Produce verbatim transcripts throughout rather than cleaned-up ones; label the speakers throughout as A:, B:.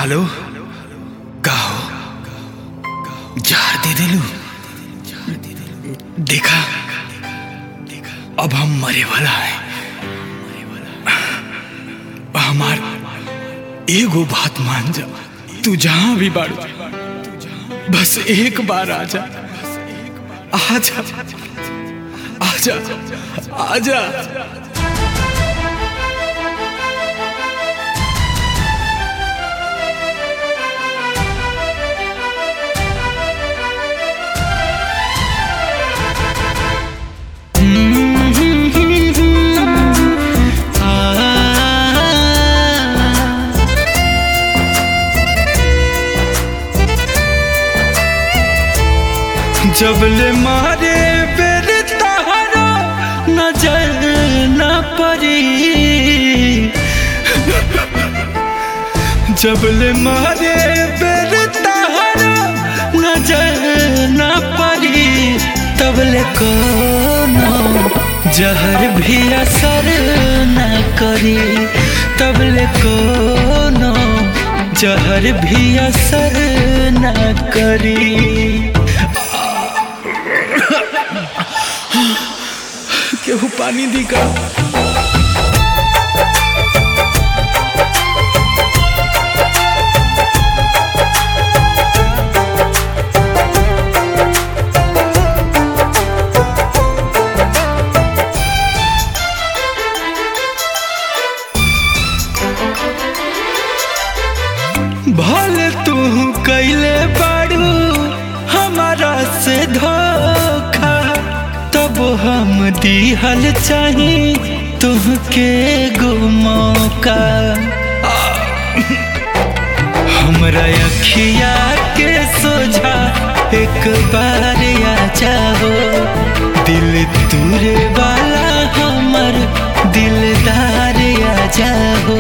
A: Hello का हो जहर दे दिलू। देखा अब हम मरे वाला है। हमार एगो बात मान जा, तू जहां भी बाड़ू बस एक बार आजा आजा आजा आजा। जबले मारे बेर तहरा नजर न पड़ी, जबले मारे बेर तहरा नजर न पड़ी, तबले कोनो जहर भी असर न करी, तबले कोनो जहर भी असर न करी। केहू पानी दी का। भले तू कैले बाड़ू हमारा से धोखा, तब हम दिहल चाही तुहके गो मौका। हमरा अखिया के सोझा एक बार आ जाओ, दिल तुरे वाला हमर दिलदार आ जाओ।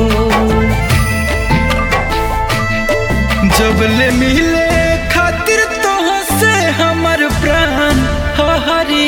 A: जबले मिले खातिर तोहसे हमर प्राण हरी,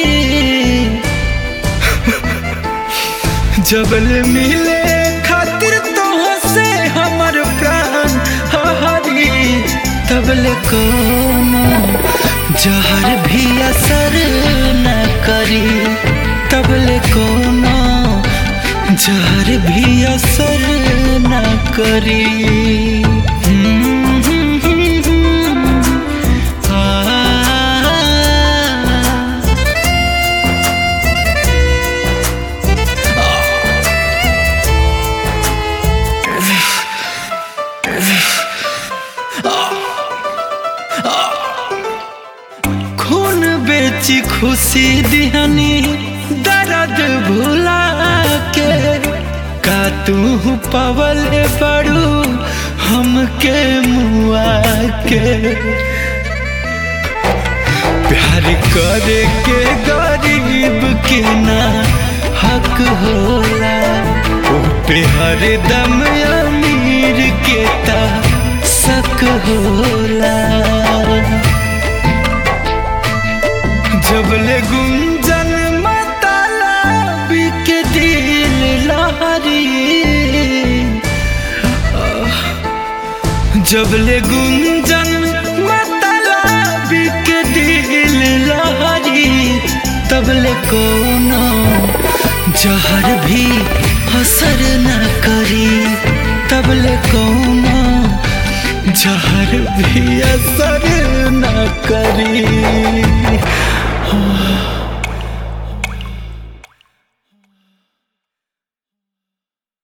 A: जबले मिले खातिर तोहसे हमर प्राण हरी, तबले कोनो जहर भी असर न करी, तबले कोनो जहर भी असर न करी। खून बेची खुशी दिहनी दर्द भुला के, का तू पवल बड़ू हमके मुआ के। प्यार करे के गरीब के ना हक होला, ओ पे हरदम अमीर के ता शक होला। जबले गुंजन मतला बिके दिल लहरी, जबले गुंजन मतला बिके दिल लहरी, तबले कोनो जहर भी असर न करी, तबले कोनो जहर भी असर न करी।